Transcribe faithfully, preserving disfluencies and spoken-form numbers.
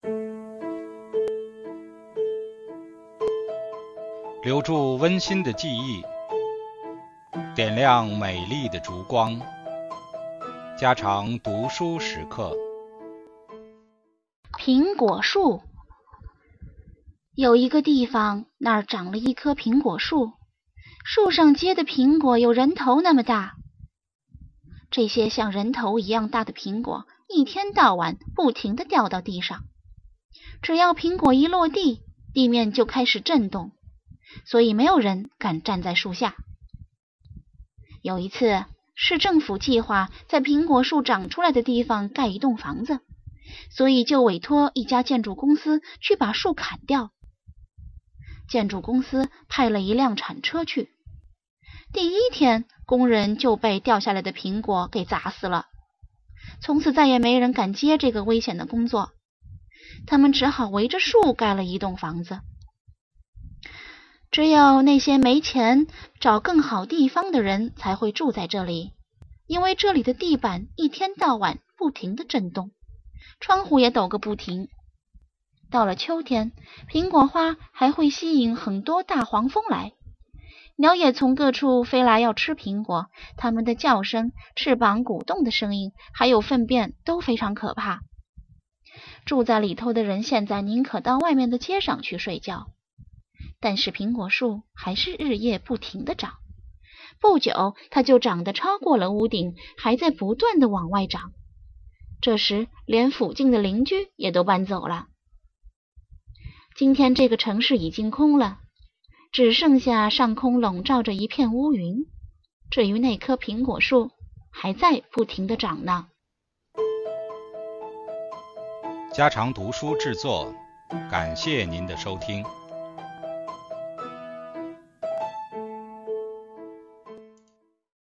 留住温馨的记忆，点亮美丽的烛光，家常读书时刻。 苹果树。有一个地方，那儿长了一棵苹果树，树上结的苹果有人头那么大。这些像人头一样大的苹果，一天到晚不停地掉到地上。只要苹果一落地，地面就开始震动，所以没有人敢站在树下。有一次，市政府计划在苹果树长出来的地方盖一栋房子，所以就委托一家建筑公司去把树砍掉。建筑公司派了一辆铲车去，第一天，工人就被掉下来的苹果给砸死了。从此再也没人敢接这个危险的工作，他们只好围着树盖了一栋房子。只有那些没钱找更好地方的人才会住在这里，因为这里的地板一天到晚不停地震动，窗户也抖个不停。到了秋天，苹果花还会吸引很多大黄蜂来，鸟也从各处飞来要吃苹果，它们的叫声、翅膀鼓动的声音，还有粪便都非常可怕。住在里头的人现在宁可到外面的街上去睡觉。但是苹果树还是日夜不停地长，不久它就长得超过了屋顶，还在不断地往外长。这时连附近的邻居也都搬走了。今天这个城市已经空了，只剩下上空笼罩着一片乌云。至于那棵苹果树，还在不停地长呢。 家常读书制作，感谢您的收听。